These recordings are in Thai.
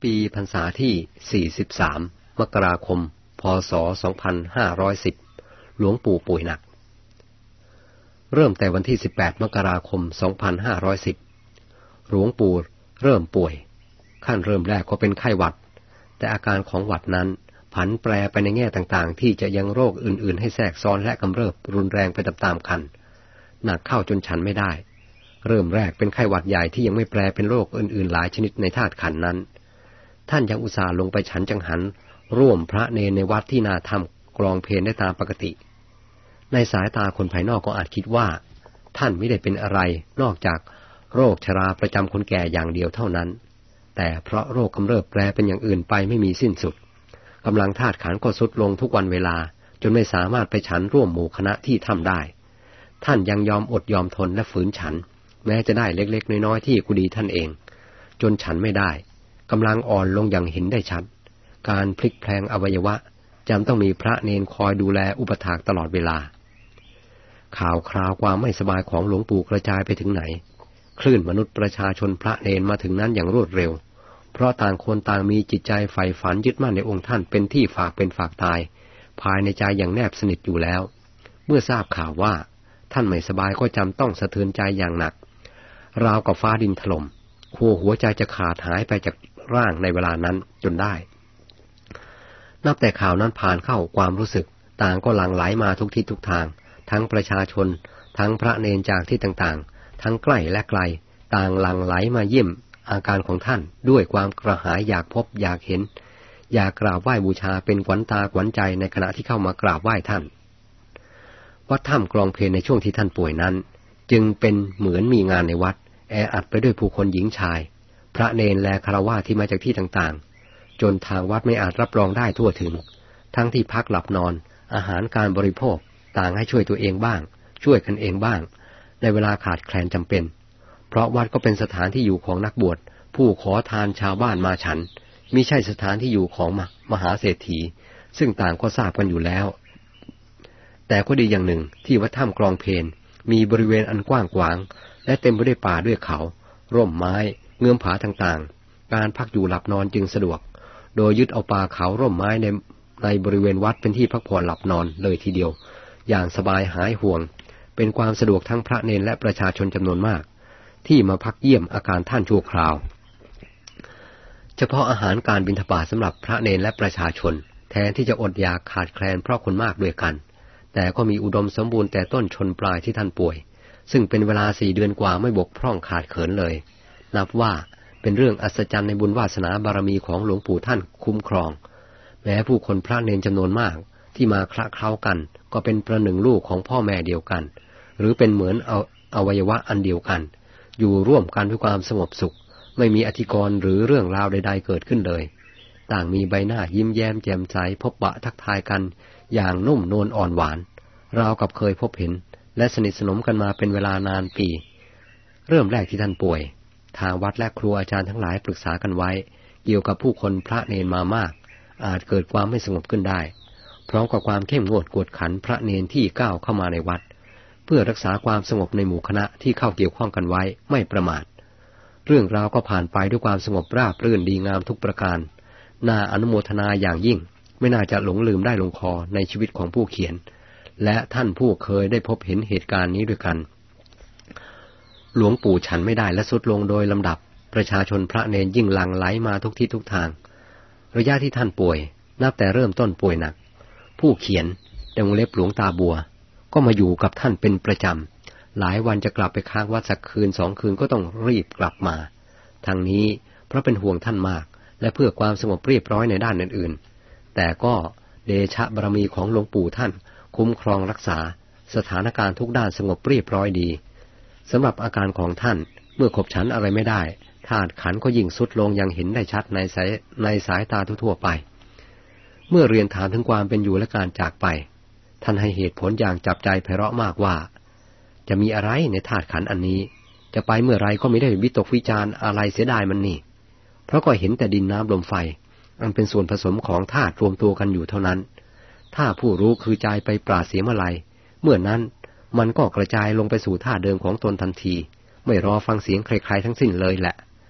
ปีพรรษาที่43มกราคมพศ2510หลวงปู่ป่วยหนักเริ่มแต่วันที่18มกราคม2510หลวงปู่เริ่มป่วยขั้นเริ่มแรกก็เป็นไข้หวัดแต่อาการของหวัดนั้นผันแปรไปในแง่ต่างๆที่จะยังโรคอื่นๆให้แทรกซ้อนและกำเริบรุนแรงไปตามๆกันหนักเข้าจนฉันไม่ได้เริ่มแรกเป็นไข้หวัดใหญ่ที่ยังไม่แปรเป็นโรคอื่นๆหลายชนิดในธาตุขันธ์นั้นท่านยังอุตส่าห์ลงไปฉันจังหันร่วมพระเนรในวัดที่นาทำกลองเพลได้ตามปกติในสายตาคนภายนอกก็อาจคิดว่าท่านไม่ได้เป็นอะไรนอกจากโรคชราประจำคนแก่อย่างเดียวเท่านั้นแต่เพราะโรคกำเริบแปรเป็นอย่างอื่นไปไม่มีสิ้นสุดกำลังธาตุขันธ์ก็ทรุดลงทุกวันเวลาจนไม่สามารถไปฉันร่วมหมู่คณะที่ทำได้ท่านยังยอมอดยอมทนและฝืนฉันแม้จะได้เล็กๆน้อยๆที่กุฏิท่านเองจนฉันไม่ได้กำลังอ่อนลงอย่างเห็นได้ชัดการพลิกแพลงอวัยวะจำต้องมีพระเนรคอยดูแลอุปถากตลอดเวลาข่าวคราวความไม่สบายของหลวงปู่กระจายไปถึงไหนคลื่นมนุษย์ประชาชนพระเนรมาถึงนั้นอย่างรวดเร็วเพราะต่างคนต่างมีจิตใจใฝ่ฝันยึดมั่นในองค์ท่านเป็นที่ฝากเป็นฝากตายภายในใจอย่างแนบสนิทอยู่แล้วเมื่อทราบข่าวว่าท่านไม่สบายก็จำต้องสะเทือนใจอย่างหนักราวกับฟ้าดินถล่มขั้วหัวใจจะขาดหายไปจากร่างในเวลานั้นจนได้นับแต่ข่าวนั้นผ่านเข้าความรู้สึกต่างก็หลั่งไหลมาทุกทิศทุกทางทั้งประชาชนทั้งพระเนรจากที่ต่างๆทั้งใกล้และไกลต่างหลั่งไหลมาเยี่ยมอาการของท่านด้วยความกระหายอยากพบอยากเห็นอยากกราบไหว้บูชาเป็นขวัญตาขวัญใจในขณะที่เข้ามากราบไหว้ท่านวัดถ้ำกลองเพลในช่วงที่ท่านป่วยนั้นจึงเป็นเหมือนมีงานในวัดแออัดไปด้วยผู้คนหญิงชายพระเนรและฆราวาสที่มาจากที่ต่างๆจนทางวัดไม่อาจรับรองได้ทั่วถึงทั้งที่พักหลับนอนอาหารการบริโภคต่างให้ช่วยตัวเองบ้างช่วยกันเองบ้างในเวลาขาดแคลนจำเป็นเพราะวัดก็เป็นสถานที่อยู่ของนักบวชผู้ขอทานชาวบ้านมาฉันมิใช่สถานที่อยู่ของมหาเศรษฐีซึ่งต่างก็ทราบกันอยู่แล้วแต่ก็ดีอย่างหนึ่งที่วัดถ้ำกลองเพลมีบริเวณอันกว้างขวางและเต็มไปด้วยป่าด้วยเขาร่มไม้เงื่อมผาต่างๆการพักอยู่หลับนอนจึงสะดวกโดยยึดเอาป่าเขาร่มไม้ในบริเวณวัดเป็นที่พักผ่อนหลับนอนเลยทีเดียวอย่างสบายหายห่วงเป็นความสะดวกทั้งพระเนรและประชาชนจำนวนมากที่มาพักเยี่ยมอาการท่านชั่วคราวเฉพาะอาหารการบิณฑบาตสำหรับพระเนรและประชาชนแทนที่จะอดอยากขาดแคลนเพราะคนมากด้วยกันแต่ก็มีอุดมสมบูรณ์แต่ต้นชนปลายที่ท่านป่วยซึ่งเป็นเวลา4 เดือนกว่าไม่บกพร่องขาดเขินเลยนับว่าเป็นเรื่องอัศจรรย์ในบุญวาสนาบารมีของหลวงปู่ท่านคุ้มครองแม้ผู้คนพระเนรจำนวนมากที่มาคละเคล้ากันก็เป็นประหนึ่งลูกของพ่อแม่เดียวกันหรือเป็นเหมือนอวัยวะอันเดียวกันอยู่ร่วมกันด้วยความสงบสุขไม่มีอธิกรณ์หรือเรื่องราวใดๆเกิดขึ้นเลยต่างมีใบหน้ายิ้มแย้มแจ่มใสพบปะทักทายกันอย่างนุ่มนวลอ่อนหวานราวกับเคยพบเห็นและสนิทสนมกันมาเป็นเวลานานปีเริ่มแรกที่ท่านป่วยทางวัดและครูอาจารย์ทั้งหลายปรึกษากันไว้เกี่ยวกับผู้คนพระเนรมามากอาจเกิดความไม่สงบขึ้นได้พร้อมกับความเข้มงวดกวดขันพระเนรที่ก้าวเข้ามาในวัดเพื่อรักษาความสงบในหมู่คณะที่เข้าเกี่ยวข้องกันไว้ไม่ประมาทเรื่องราวก็ผ่านไปด้วยความสงบราบรื่นดีงามทุกประการน่าอนุโมทนาอย่างยิ่งไม่น่าจะหลงลืมได้ลงคอในชีวิตของผู้เขียนและท่านผู้เคยได้พบเห็นเหตุการณ์นี้ด้วยกันหลวงปู่ฉันไม่ได้และทรุดลงโดยลำดับประชาชนพระเนรยิ่งหลั่งไหลมาทุกทิศทุกทางระยะที่ท่านป่วยนับแต่เริ่มต้นป่วยหนักผู้เขียนในวงเล็บหลวงตาบัวก็มาอยู่กับท่านเป็นประจำหลายวันจะกลับไปค้างวัดสักคืน2 คืนก็ต้องรีบกลับมาทางนี้เพราะเป็นห่วงท่านมากและเพื่อความสงบเรียบร้อยในด้านอื่นๆแต่ก็เดชะบารมีของหลวงปู่ท่านคุ้มครองรักษาสถานการณ์ทุกด้านสงบเรียบร้อยดีสำหรับอาการของท่านเมื่อขบฉันอะไรไม่ได้ธาตุขันธ์ก็ยิ่งทรุดลงอย่างเห็นได้ชัดในสายตาทั่วไปเมื่อเรียนถามถึงความเป็นอยู่และการจากไปท่านให้เหตุผลอย่างจับใจไพเราะมากว่าจะมีอะไรในธาตุขันธ์อันนี้จะไปเมื่อไรก็ไม่ได้วิตกวิจารณ์อะไรเสียดายมันนี่เพราะก็เห็นแต่ดินน้ำลมไฟอันเป็นส่วนผสมของธาตุรวมตัวกันอยู่เท่านั้นถ้าผู้รู้คือใจไปปราศเสียเมื่อไรเมื่อนั้นมันก็กระจายลงไปสู่ธาตุเดิมของตนทันทีไม่รอฟังเสียงใครๆทั้งสิ้นเลยแหละ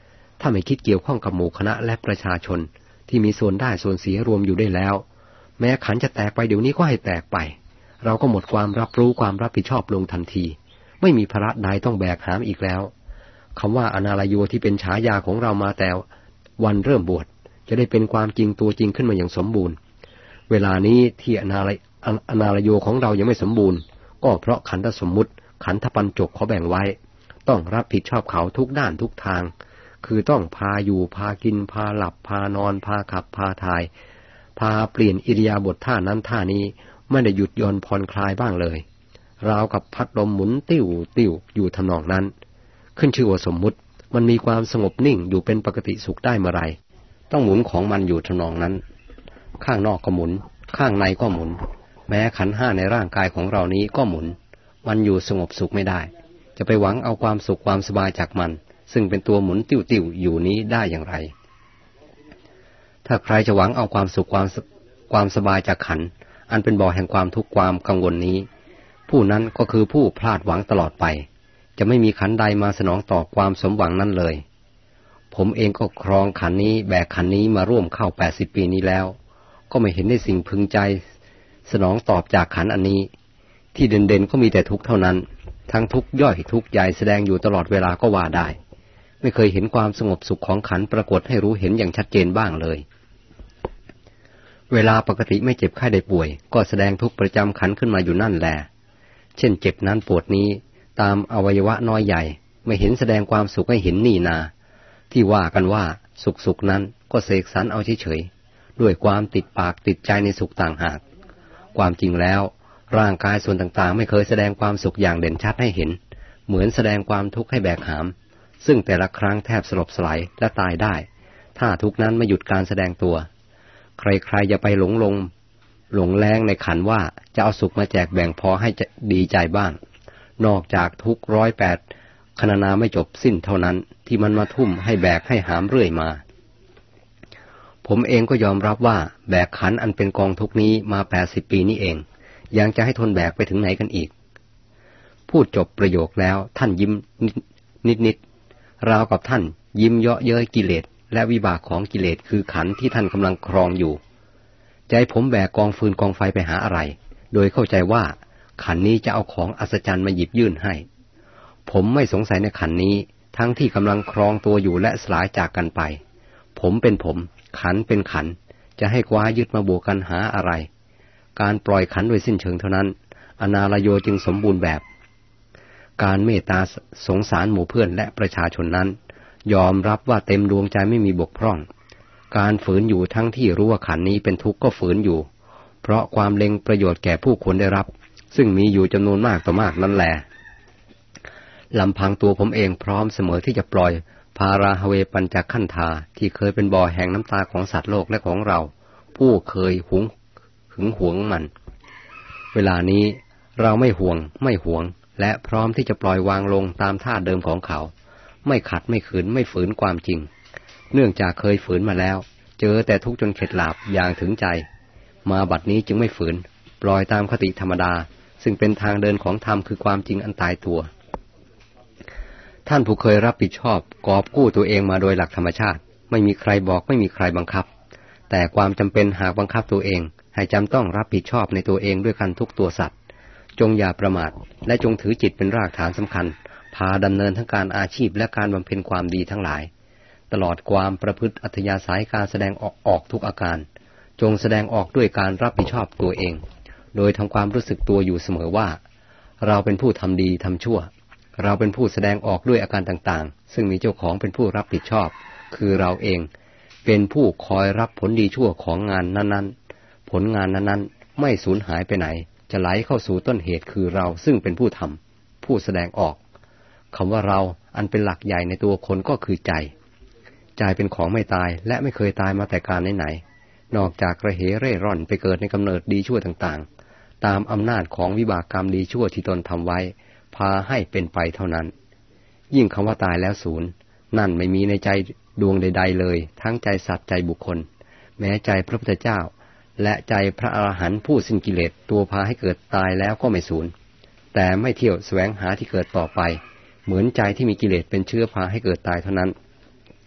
ถ้าไม่คิดเกี่ยวข้องกับหมู่คณะและประชาชนที่มีส่วนได้ส่วนเสียรวมอยู่ได้แล้วแม้ขันจะแตกไปเดี๋ยวนี้ก็ให้แตกไปเราก็หมดความรับรู้ความรับผิดชอบลงทันทีไม่มีภาระใดต้องแบกหามอีกแล้วคำว่าอนาลโยที่เป็นฉายาของเรามาแต่วันเริ่มบวชจะได้เป็นความจริงตัวจริงขึ้นมาอย่างสมบูรณ์เวลานี้ที่อนาลโยของเรายังไม่สมบูรณ์ก็เพราะขันธสมมุติขันธปัญจกเขาแบ่งไว้ต้องรับผิดชอบเขาทุกด้านทุกทางคือต้องพาอยู่พากินพาหลับพานอนพาขับพาถ่ายพาเปลี่ยนอิริยาบถท่านั้นท่านี้ไม่ได้หยุดหย่อนผ่อนคลายบ้างเลยราวกับพัดลมหมุนติ้วติ้วอยู่ทำนองนั้นขึ้นชื่อว่าสมมุติมันมีความสงบนิ่งอยู่เป็นปกติสุขได้เมื่อไรต้องหมุนของมันอยู่ทำนองนั้นข้างนอกก็หมุนข้างในก็หมุนแม้ขันธ์ห้าในร่างกายของเรานี้ก็หมุนมันอยู่สงบสุขไม่ได้จะไปหวังเอาความสุขความสบายจากมันซึ่งเป็นตัวหมุนติ้วๆอยู่นี้ได้อย่างไรถ้าใครจะหวังเอาความสุขความสบายจากขันธ์อันเป็นบ่อแห่งความทุกข์ความกังวลนี้ผู้นั้นก็คือผู้พลาดหวังตลอดไปจะไม่มีขันธ์ใดมาสนองต่อความสมหวังนั้นเลยผมเองก็ครองขันธ์นี้แบกขันธ์นี้มาร่วมเข้า80 ปีนี้แล้วก็ไม่เห็นได้สิ่งพึงใจสนองตอบจากขันธ์อันนี้ที่เด่นๆก็มีแต่ทุกข์เท่านั้นทั้งทุกข์ย่อยทุกข์ใหญ่แสดงอยู่ตลอดเวลาก็ว่าได้ไม่เคยเห็นความสงบสุขของขันธ์ปรากฏให้รู้เห็นอย่างชัดเจนบ้างเลยเวลาปกติไม่เจ็บไข้ได้ป่วยก็แสดงทุกข์ประจำขันธ์ขึ้นมาอยู่นั่นแหละเช่นเจ็บนั้นปวดนี้ตามอวัยวะน้อยใหญ่ไม่เห็นแสดงความสุขให้เห็นนี่นาที่ว่ากันว่าสุขนั้นก็เสกสรรเอาเฉยๆด้วยความติดปากติดใจในสุขต่างหากความจริงแล้วร่างกายส่วนต่างๆไม่เคยแสดงความสุขอย่างเด่นชัดให้เห็นเหมือนแสดงความทุกข์ให้แบกหามซึ่งแต่ละครั้งแทบสลบสลายและตายได้ถ้าทุกนั้นไม่หยุดการแสดงตัวใครๆอย่าไปหลงแรงในขันว่าจะเอาสุขมาแจกแบ่งพอให้ดีใจบ้างนอกจากทุก108 คณนาไม่จบสิ้นเท่านั้นที่มันมาทุ่มให้แบกให้หามเรื่อยมาผมเองก็ยอมรับว่าแบกขันอันเป็นกองทุกนี้มา80 ปีนี้เองยังจะให้ทนแบกไปถึงไหนกันอีกพูดจบประโยคแล้วท่านยิ้มนิดราวกับท่านยิ้มเยาะเย้ยกิเลสและวิบากของกิเลสคือขันธ์ที่ท่านกำลังครองอยู่ใจผมแบกกองฟืนกองไฟไปหาอะไรโดยเข้าใจว่าขันธ์นี้จะเอาของอัศจรรย์มาหยิบยื่นให้ผมไม่สงสัยในขันธ์นี้ทั้งที่กำลังครองตัวอยู่และสลายจากกันไปผมเป็นผมขันธ์เป็นขันธ์จะให้คว้ายึดมาบวกกันหาอะไรการปล่อยขันธ์โดยสิ้นเชิงเท่านั้นอนาลโยจึงสมบูรณ์แบบการเมตตาสงสารหมู่เพื่อนและประชาชนนั้นยอมรับว่าเต็มดวงใจไม่มีบกพร่องการฝืนอยู่ทั้งที่รู้ว่าขันธ์นี้เป็นทุกข์ก็ฝืนอยู่เพราะความเล็งประโยชน์แก่ผู้คนได้รับซึ่งมีอยู่จำนวนมากต่อมากนั่นแหละลำพังตัวผมเองพร้อมเสมอที่จะปล่อยภาราฮเวปัญจขันธาที่เคยเป็นบ่อแห่งน้ำตาของสัตว์โลกและของเราผู้เคยหึงหวงมันเวลานี้เราไม่ห่วงและพร้อมที่จะปล่อยวางลงตามท่าเดิมของเขาไม่ขัดไม่ขืนไม่ฝืนความจริงเนื่องจากเคยฝืนมาแล้วเจอแต่ทุกข์จนเข็ดหลาบอย่างถึงใจมาบัดนี้จึงไม่ฝืนปล่อยตามคติธรรมดาซึ่งเป็นทางเดินของธรรมคือความจริงอันตายตัวท่านผู้เคยรับผิดชอบกอบกู้ตัวเองมาโดยหลักธรรมชาติไม่มีใครบอกไม่มีใครบังคับแต่ความจำเป็นหากบังคับตัวเองให้จำต้องรับผิดชอบในตัวเองด้วยกันทุกตัวสัตว์จงอย่าประมาทและจงถือจิตเป็นรากฐานสำคัญพาดำเนินทั้งการอาชีพและการบำเพ็ญความดีทั้งหลายตลอดความประพฤติอัธยาศัยการแสดงออกทุกอาการจงแสดงออกด้วยการรับผิดชอบตัวเองโดยทำความรู้สึกตัวอยู่เสมอว่าเราเป็นผู้ทำดีทำชั่วเราเป็นผู้แสดงออกด้วยอาการต่างๆซึ่งมีเจ้าของเป็นผู้รับผิดชอบคือเราเองเป็นผู้คอยรับผลดีชั่วของงานนั้นๆผลงานนั้นๆไม่สูญหายไปไหนจะไหลเข้าสู่ต้นเหตุคือเราซึ่งเป็นผู้ทำผู้แสดงออกคำว่าเราอันเป็นหลักใหญ่ในตัวคนก็คือใจเป็นของไม่ตายและไม่เคยตายมาแต่การไหนๆนอกจากกระเหเร่ร่อนไปเกิดในกำเนิดดีชั่วต่างๆตามอำนาจของวิบากกรรมดีชั่วที่ตนทำไว้พาให้เป็นไปเท่านั้นยิ่งคำว่าตายแล้วศูนย์นั่นไม่มีในใจดวงใดๆเลยทั้งใจสัตว์ใจบุคคลแม้ใจพระพุทธเจ้าและใจพระอรหันต์ผู้สิ้นกิเลสตัวพาให้เกิดตายแล้วก็ไม่สูญแต่ไม่เที่ยวแสวงหาที่เกิดต่อไปเหมือนใจที่มีกิเลสเป็นเชื้อพาให้เกิดตายเท่านั้น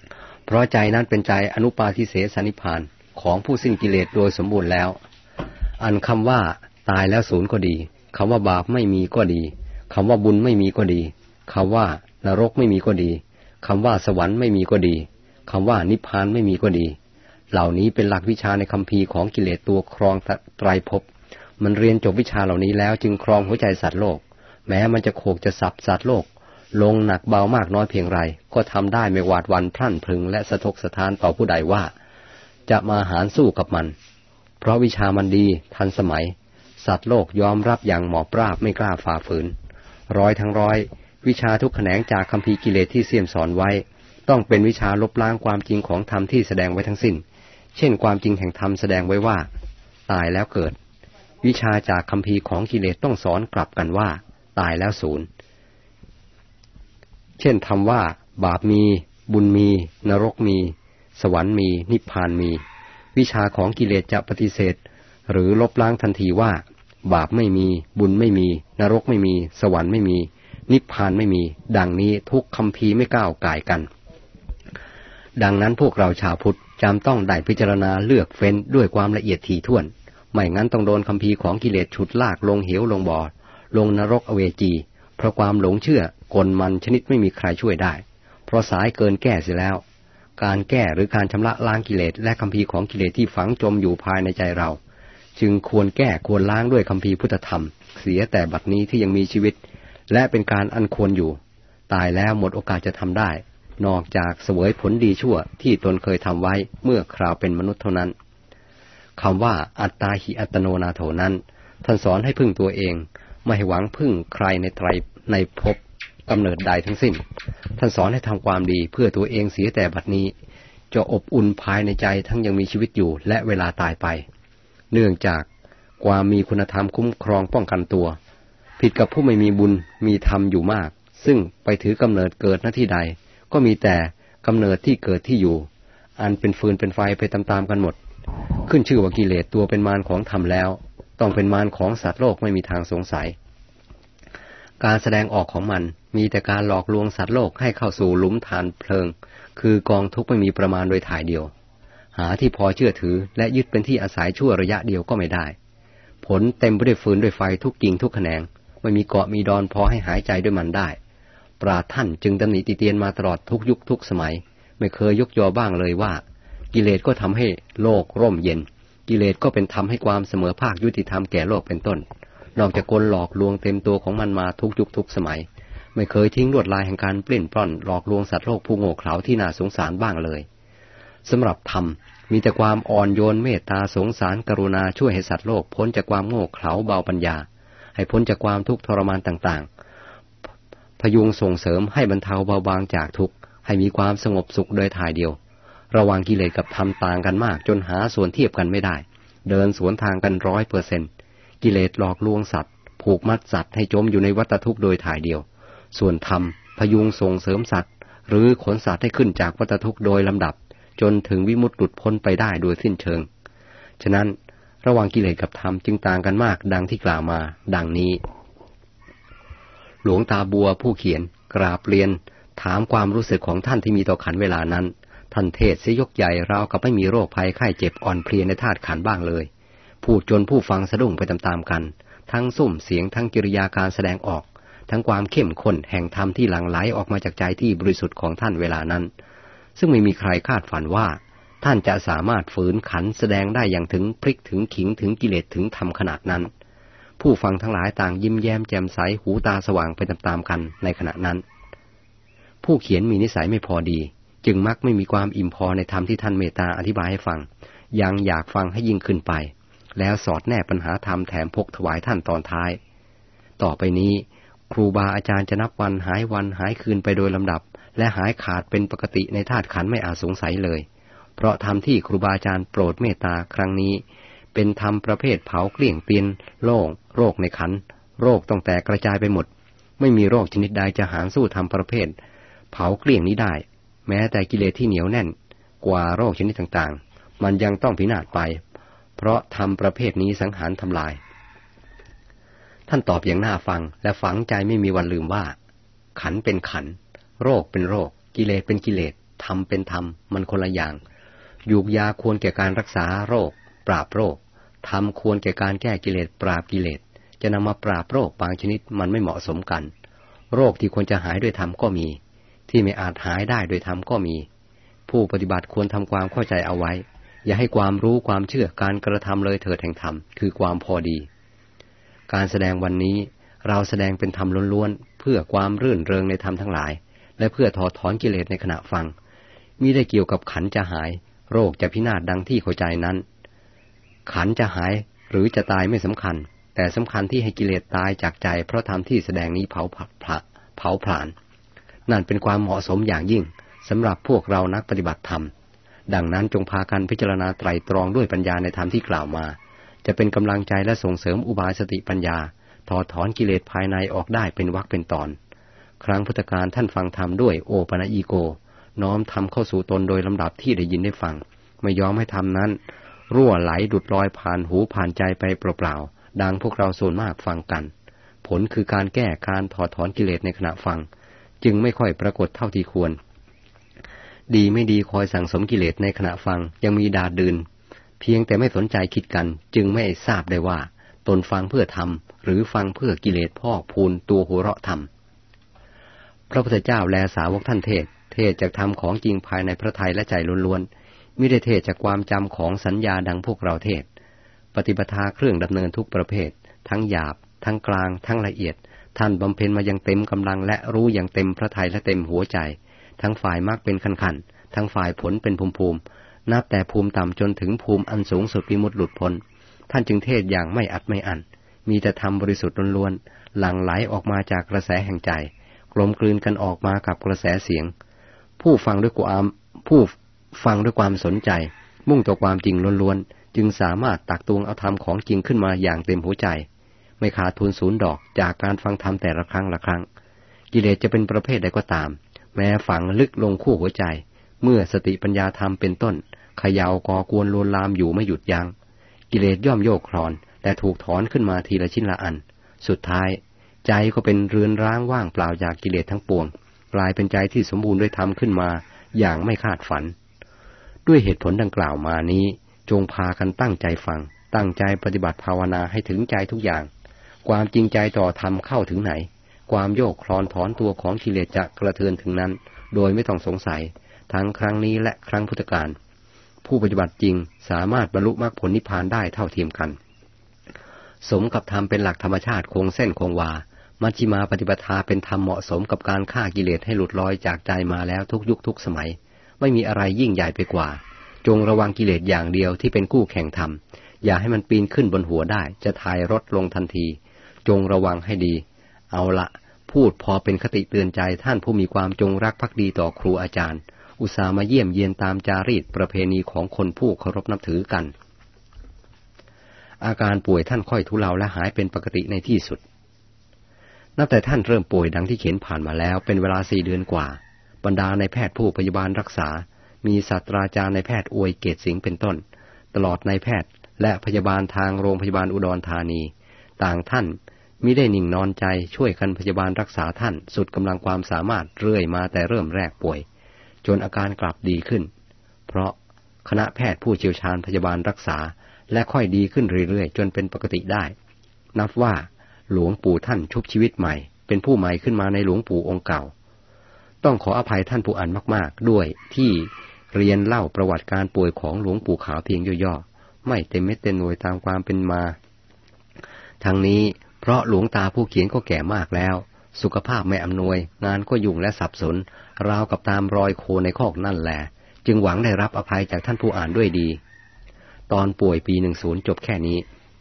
เพราะใจนั้นเป็นใจอนุปาทิเสสนิพพานของผู้สิ้นกิเลสโดยสมบูรณ์แล้วอันคำว่าตายแล้วศูนย์ก็ดีคำว่าบาปไม่มีก็ดีคำว่าบุญไม่มีก็ดีคำว่านรกไม่มีก็ดีคำว่าสวรรค์ไม่มีก็ดีคำว่านิพพานไม่มีก็ดีเหล่านี้เป็นหลักวิชาในคัมภีร์ของกิเลสตัวครองไตรภพมันเรียนจบวิชาเหล่านี้แล้วจึงครองหัวใจสัตว์โลกแม้มันจะโขกจะสับสัตว์โลกลงหนักเบามากน้อยเพียงไรก็ทำได้ไม่หวาดหวั่นพรั่นพรึงและสะทกสะท้านต่อผู้ใดว่าจะมาหารสู้กับมันเพราะวิชามันดีทันสมัยสัตว์โลกยอมรับอย่างหมอบราบไม่กล้าฝ่าฝืนร้อยทั้งร้อยวิชาทุกแขนงจากคัมภีร์กิเลสที่เสี่ยมสอนไว้ต้องเป็นวิชาลบล้างความจริงของธรรมที่แสดงไว้ทั้งสิ้นเช่นความจริงแห่งธรรมแสดงไว้ว่าตายแล้วเกิดวิชาจากคัมภีร์ของกิเลสต้องสอนกลับกันว่าตายแล้วสูญเช่นธรรมว่าบาปมีบุญมีนรกมีสวรรค์มีนิพพานมีวิชาของกิเลสจะปฏิเสธหรือลบล้างทันทีว่าบาปไม่มีบุญไม่มีนรกไม่มีสวรรค์ไม่มีนิพพานไม่มีดังนี้ทุกคัมภีร์ไม่ก้าวก่ายกันดังนั้นพวกเราชาวพุทธจำต้องได้พิจารณาเลือกเฟ้นด้วยความละเอียดถี่ถ้วนไม่งั้นต้องโดนคัมภีร์ของกิเลสฉุดลากลงเหวลงบ่อลงนรกอเวจีเพราะความหลงเชื่อกลมันชนิดไม่มีใครช่วยได้เพราะสายเกินแก้เสียแล้วการแก้หรือการชำระล้างกิเลสและคัมภีร์ของกิเลสที่ฝังจมอยู่ภายในใจเราจึงควรแก้ควรล้างด้วยคัมภีร์พุทธธรรมเสียแต่บัดนี้ที่ยังมีชีวิตและเป็นการอันควรอยู่ตายแล้วหมดโอกาสจะทำได้นอกจากเสวยผลดีชั่วที่ตนเคยทำไว้เมื่อคราวเป็นมนุษย์เท่านั้นคำว่าอัตตาหิอัตโนนาโถนั้นท่านสอนให้พึ่งตัวเองไม่ให้หวังพึ่งใครในภพกำเนิดใดทั้งสิ้นท่านสอนให้ทำความดีเพื่อตัวเองเสียแต่บัดนี้จะอบอุ่นภายในใจทั้งยังมีชีวิตอยู่และเวลาตายไปเนื่องจากความมีคุณธรรมคุ้มครองป้องกันตัวผิดกับผู้ไม่มีบุญมีธรรมอยู่มากซึ่งไปถือกำเนิดเกิดหน้าที่ใดก็มีแต่กำเนิดที่เกิดที่อยู่อันเป็นฟืนเป็นไฟไปตามๆกันหมดขึ้นชื่อว่ากิเลสตัวเป็นมารของธรรมแล้วต้องเป็นมารของสัตว์โลกไม่มีทางสงสัยการแสดงออกของมันมีแต่การหลอกลวงสัตว์โลกให้เข้าสู่หลุมฐานเพลิงคือกองทุกข์ไม่มีประมาณโดยถ่ายเดียวหาที่พอเชื่อถือและยึดเป็นที่อาศัยชั่วระยะเดียวก็ไม่ได้ผลเต็มไปด้วยฟืนด้วยไฟทุกกิ่งทุกแขนงไม่มีเกาะมีดอนพอให้หายใจด้วยมันได้ปราชญ์ท่านจึงตำหนิติเตียนมาตลอดทุกยุคทุกสมัยไม่เคยยกยอบ้างเลยว่ากิเลสก็ทำให้โลกร่มเย็นกิเลสก็เป็นทำให้ความเสมอภาคยุติธรรมแก่โลกเป็นต้นนอกจากกลหลอกลวงเต็มตัวของมันมาทุกยุคทุกสมัยไม่เคยทิ้งลวดลายแห่งการปลิ้นปล้อนหลอกลวงสัตว์โลกผู้โง่เขลาที่น่าสงสารบ้างเลยสำหรับธรรมมีแต่ความอ่อนโยนเมตตาสงสารกรุณาช่วยให้สัตว์โลกพ้นจากความโง่เขลาเบาปัญญาให้พ้นจากความทุกข์ทรมานต่างๆพยุงส่งเสริมให้บรรเทาเบาบางจากทุกข์ให้มีความสงบสุขโดยถ่ายเดียวระหว่างกิเลสกับธรรมต่างกันมากจนหาส่วนเทียบกันไม่ได้เดินสวนทางกัน100%กิเลสหลอกลวงสัตว์ผูกมัดสัตว์ให้จมอยู่ในวัฏทุกข์โดยถ่ายเดียวส่วนธรรมพยุงส่งเสริมสัตว์หรือขนสัตว์ให้ขึ้นจากวัฏทุกข์โดยลำดับจนถึงวิมุตติหลุดพ้นไปได้โดยสิ้นเชิงฉะนั้นระหว่างกิเลสกับธรรมจึงต่างกันมากดังที่กล่าวมาดังนี้หลวงตาบัวผู้เขียนกราบเรียนถามความรู้สึกของท่านที่มีต่อขันเวลานั้นท่านเทศเสียยกใหญ่ราวกับไม่มีโรคภัยไข้เจ็บอ่อนเพลียในธาตุขันบ้างเลยพูดจนผู้ฟังสะดุ้งไปตามๆกันทั้งซุ้มเสียงทั้งกิริยาการแสดงออกทั้งความเข้มข้นแห่งธรรมที่หลั่งไหลออกมาจากใจที่บริสุทธิ์ของท่านเวลานั้นซึ่งไม่มีใครคาดฝันว่าท่านจะสามารถฝืนขันแสดงได้อย่างถึงพริกถึงขิงถึงกิเลสถึงธรรมขนาดนั้นผู้ฟังทั้งหลายต่างยิ้มแย้มแจ่มใสหูตาสว่างไปตามๆกันในขณะนั้นผู้เขียนมีนิสัยไม่พอดีจึงมักไม่มีความอิ่มพอในธรรมที่ท่านเมตตาอธิบายให้ฟังยังอยากฟังให้ยิ่งขึ้นไปแล้วสอดแนบปัญหาธรรมแถมพกถวายท่านตอนท้ายต่อไปนี้ครูบาอาจารย์จะนับวันหายคืนไปโดยลำดับและหายขาดเป็นปกติในธาตุขันธ์ไม่อาจสงสัยเลยเพราะธรรมที่ครูบาอาจารย์โปรดเมตตาครั้งนี้เป็นธรรมประเภทเผาเกลี้ยงเตียนโรคในขันธ์โรคต้องแตกกระจายไปหมดไม่มีโรคชนิดใดจะหารสู้ธรรมประเภทเผาเกลี้ยงนี้ได้แม้แต่กิเลสที่เหนียวแน่นกว่าโรคชนิดต่างๆมันยังต้องพินาศไปเพราะธรรมประเภทนี้สังหารทำลายท่านตอบอย่างน่าฟังและฝังใจไม่มีวันลืมว่าขันธ์เป็นขันธ์โรคเป็นโรคกิเลสเป็นกิเลสธรรมเป็นธรรมมันคนละอย่างยูกยาควรแก่การรักษาโรคปราบโรคธรรมควรแก่การแก้กิเลสปราบกิเลสจะนำมาปราบโรคบางชนิดมันไม่เหมาะสมกันโรคที่ควรจะหายด้วยธรรมก็มีที่ไม่อาจหายได้โดยธรรมก็มีผู้ปฏิบัติควรทำความเข้าใจเอาไว้อย่าให้ความรู้ความเชื่อการกระทำเลยเถิดแห่งธรรมคือความพอดีการแสดงวันนี้เราแสดงเป็นธรรมล้วนๆเพื่อความรื่นเริงในธรรมทั้งหลายและเพื่อถอดถอนกิเลสในขณะฟังมิได้เกี่ยวกับขันจะหายโรคจะพินาศดังที่เข้าใจนั้นขันจะหายหรือจะตายไม่สำคัญแต่สำคัญที่ให้กิเลสตายจากใจเพราะธรรมที่แสดงนี้เผาผลาญนั่นเป็นความเหมาะสมอย่างยิ่งสำหรับพวกเรานักปฏิบัติธรรมดังนั้นจงพากันพิจารณาไตร่ตรองด้วยปัญญาในธรรมที่กล่าวมาจะเป็นกำลังใจและส่งเสริมอุบายสติปัญญาถอดถอนกิเลสภายในออกได้เป็นวรรคเป็นตอนครั้งพุทธกาลท่านฟังธรรมด้วยโอปนอีโกน้อมทำเข้าสู่ตนโดยลำดับที่ได้ยินได้ฟังไม่ยอมให้ธรรมนั้นรั่วไหลดุดลอยผ่านหูผ่านใจไปเปล่าๆดังพวกเราส่วนมากฟังกันผลคือการแก้การถอดถอนกิเลสในขณะฟังจึงไม่ค่อยปรากฏเท่าที่ควรดีไม่ดีคอยสั่งสมกิเลสในขณะฟังยังมีดาดื่นเพียงแต่ไม่สนใจคิดกันจึงไม่ทราบได้ว่าตนฟังเพื่อธรรมหรือฟังเพื่อกิเลสพอกพูนตัวหัวเราะธรรมพระพุทธเจ้าและสาวกท่านเทศจากธรรมของจริงภายในพระทัยและใจล้วนๆมิได้เทศจากความจำของสัญญาดังพวกเราเทศปฏิปทาเครื่องดำเนินทุกประเภททั้งหยาบทั้งกลางทั้งละเอียดท่านบำเพ็ญมาอย่างเต็มกำลังและรู้อย่างเต็มพระทัยและเต็มหัวใจทั้งฝ่ายมรรคเป็นขั้นๆทั้งฝ่ายผลเป็นภูมิๆนับแต่ภูมิต่ำจนถึงภูมิอันสูงสุดวิมุตติหลุดพ้นท่านจึงเทศอย่างไม่อัดไม่อั้นมีแต่ธรรมบริสุทธิ์ล้วนๆหลั่งไหลออกมาจากกระแสแห่งใจกลมกลืนกันออกมากับกระแสเสียงผู้ฟังด้วยความสนใจมุ่งต่อความจริงล้วนๆจึงสามารถตักตวงเอาธรรมของจริงขึ้นมาอย่างเต็มหัวใจไม่ขาดทุนศูนย์ดอกจากการฟังธรรมแต่ละครั้งกิเลสจะเป็นประเภทใดก็ตามแม้ฝังลึกลงขั้วหัวใจเมื่อสติปัญญาธรรมเป็นต้นเขย่าก่อกวนลวนลามอยู่ไม่หยุดยั้งกิเลสย่อมโยกคลอนแต่ถูกถอนขึ้นมาทีละชิ้นละอันสุดท้ายใจก็เป็นเรือนร้างว่างเปล่าจากกิเลสทั้งปวงกลายเป็นใจที่สมบูรณ์ด้วยธรรมขึ้นมาอย่างไม่คาดฝันด้วยเหตุผลดังกล่าวมานี้จงพากันตั้งใจฟังตั้งใจปฏิบัติภาวนาให้ถึงใจทุกอย่างความจริงใจต่อธรรมเข้าถึงไหนความโยกคลอนถอนตัวของกิเลสจะกระเทือนถึงนั้นโดยไม่ต้องสงสัยทั้งครั้งนี้และครั้งพุทธกาลผู้ปฏิบัติจริงสามารถบรรลุมรรคผลนิพพานได้เท่าเทียมกันสมกับธรรมเป็นหลักธรรมชาติคงเส้นคงวามัชฌิมาปฏิปทาเป็นธรรมเหมาะสมกับการฆ่ากิเลสให้หลุดลอยจากใจมาแล้วทุกยุคทุกสมัยไม่มีอะไรยิ่งใหญ่ไปกว่าจงระวังกิเลสอย่างเดียวที่เป็นคู่แข่งธรรมอย่าให้มันปีนขึ้นบนหัวได้จะถ่ายรถลงทันทีจงระวังให้ดีเอาละพูดพอเป็นคติเตือนใจท่านผู้มีความจงรักภักดีต่อครูอาจารย์อุตส่าห์มาเยี่ยมเยียนตามจารีตประเพณีของคนผู้เคารพนับถือกันอาการป่วยท่านค่อยทุเลาและหายเป็นปกติในที่สุดนับแต่ท่านเริ่มป่วยดังที่เขียนผ่านมาแล้วเป็นเวลา4 เดือนกว่าบรรดาในแพทย์ผู้พยาบาลรักษามีศาสตราจารย์ในแพทย์อวยเกตสิงห์เป็นต้นตลอดในแพทย์และพยาบาลทางโรงพยาบาลอุดรธานีต่างท่านมิได้นิ่งนอนใจช่วยกันพยาบาลรักษาท่านสุดกำลังความสามารถเรื่อยมาแต่เริ่มแรกป่วยจนอาการกลับดีขึ้นเพราะคณะแพทย์ผู้เชี่ยวชาญพยาบาลรักษาและค่อยดีขึ้นเรื่อยๆจนเป็นปกติได้นับว่าหลวงปู่ท่านชุบชีวิตใหม่เป็นผู้ใหม่ขึ้นมาในหลวงปู่องค์เก่าต้องขออภัยท่านผู้อ่านมากๆด้วยที่เรียนเล่าประวัติการป่วยของหลวงปู่ขาวเพียงย่อๆไม่เต็มเม็ดเต็มหน่วยตามความเป็นมาทั้งนี้เพราะหลวงตาผู้เขียนก็แก่มากแล้วสุขภาพไม่อำนวยงานก็ยุ่งและสับสนราวกับตามรอยโคในคอกนั่นแหละจึงหวังได้รับอภัยจากท่านผู้อ่านด้วยดีตอนป่วยปี10จบแค่นี้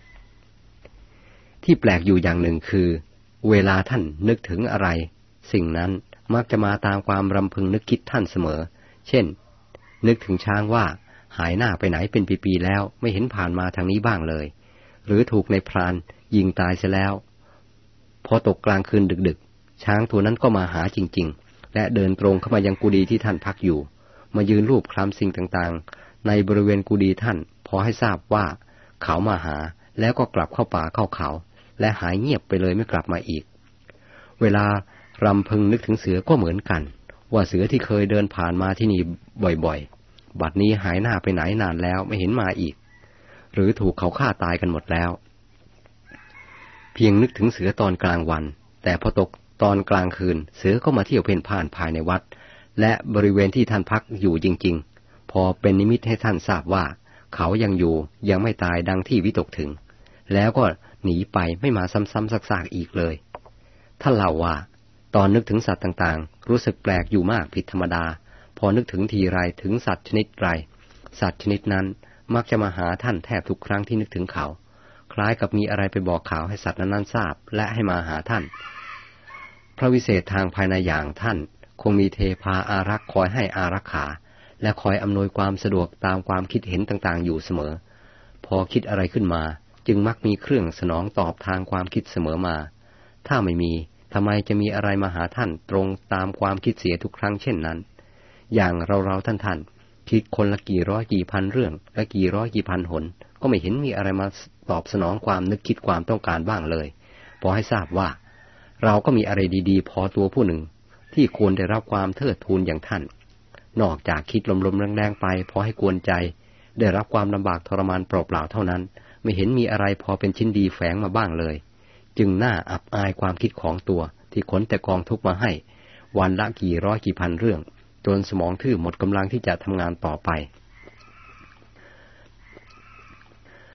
ที่แปลกอยู่อย่างหนึ่งคือเวลาท่านนึกถึงอะไรสิ่งนั้นมักจะมาตามความรำพึงนึกคิดท่านเสมอเช่นนึกถึงช้างว่าหายหน้าไปไหนเป็นปีๆแล้วไม่เห็นผ่านมาทางนี้บ้างเลยหรือถูกในพรานยิงตายเสียแล้วพอตกกลางคืนดึกๆช้างตัวนั้นก็มาหาจริงๆและเดินตรงเข้ามายังกุฏิที่ท่านพักอยู่มายืนรูปคลำสิ่งต่างๆในบริเวณกุฏิท่านพอให้ทราบว่าเขามาหาแล้วก็กลับเข้าป่าเข้าเขาและหายเงียบไปเลยไม่กลับมาอีกเวลารำพึงนึกถึงเสือก็เหมือนกันว่าเสือที่เคยเดินผ่านมาที่นี่บ่อยๆบัดนี้หายหน้าไปไหนนานแล้วไม่เห็นมาอีกหรือถูกเขาฆ่าตายกันหมดแล้วเพียงนึกถึงเสือตอนกลางวันแต่พอตกตอนกลางคืนเสือก็มาเที่ยวเพ่นพ่านภายในวัดและบริเวณที่ท่านพักอยู่จริงๆพอเป็นนิมิตให้ท่านทราบว่าเขายังอยู่ยังไม่ตายดังที่วิตกถึงแล้วก็หนีไปไม่มาซ้ำๆซากๆอีกเลยท่านเล่าว่าตอนนึกถึงสัตว์ต่างๆรู้สึกแปลกอยู่มากผิดธรรมดาพอนึกถึงทีไรถึงสัตว์ชนิดไรสัตว์ชนิดนั้นมักจะมาหาท่านแทบทุกครั้งที่นึกถึงเขาคล้ายกับมีอะไรไปบอกข่าวให้สัตว์นั้นทราบและให้มาหาท่านพระวิเศษทางภายในอย่างท่านคงมีเทพาอารักษ์คอยให้อารักขาและคอยอำนวยความสะดวกตามความคิดเห็นต่างๆอยู่เสมอพอคิดอะไรขึ้นมาจึงมักมีเครื่องสนองตอบทางความคิดเสมอมาถ้าไม่มีทำไมจะมีอะไรมาหาท่านตรงตามความคิดเสียทุกครั้งเช่นนั้นอย่างเราท่านคิดคนละกี่ร้อยกี่พันเรื่องและกี่ร้อยกี่พันหนก็ไม่เห็นมีอะไรมาตอบสนองความนึกคิดความต้องการบ้างเลยพอให้ทราบว่าเราก็มีอะไรดีๆพอตัวผู้หนึ่งที่ควรได้รับความเทิดทูนอย่างท่านนอกจากคิดลมๆแรงๆไปพอให้กวนใจได้รับความลำบากทรมานเปล่าๆเท่านั้นไม่เห็นมีอะไรพอเป็นชิ้นดีแฝงมาบ้างเลยจึงน่าอับอายความคิดของตัวที่ขนแต่กองทุกข์มาให้วันละกี่ร้อยกี่พันเรื่องจนสมองทื่อหมดกำลังที่จะทำงานต่อไป